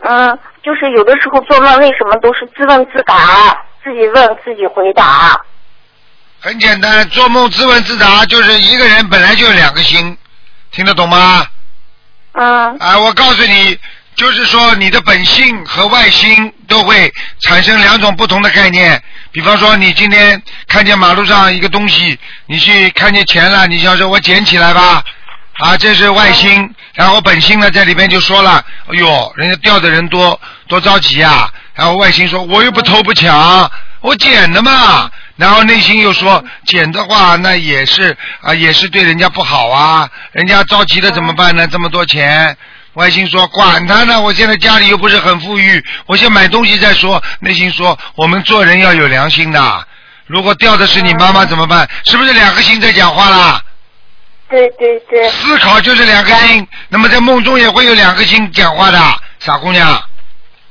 就是有的时候做梦为什么都是自问自答，自己问自己回答？ 很简单，做梦自问自答就是一个人本来就有两个心，听得懂吗？我告诉你，就是说你的本性和外心都会产生两种不同的概念。比方说你今天看见马路上一个东西，你去看见钱了，你想说我捡起来吧，这是外心，然后本心呢在里边就说了，哎呦人家掉的人多着急啊，然后外心说我又不偷不抢，我捡的嘛，然后内心又说捡的话那也是也是对人家不好啊，人家着急了怎么办呢，这么多钱。外心说管他呢，我现在家里又不是很富裕，我先买东西再说。内心说我们做人要有良心的，如果掉的是你妈妈怎么办？是不是两个心在讲话啦？ 对对对， 思考就是两个心，那么在梦中也会有两个心讲话的，傻姑娘。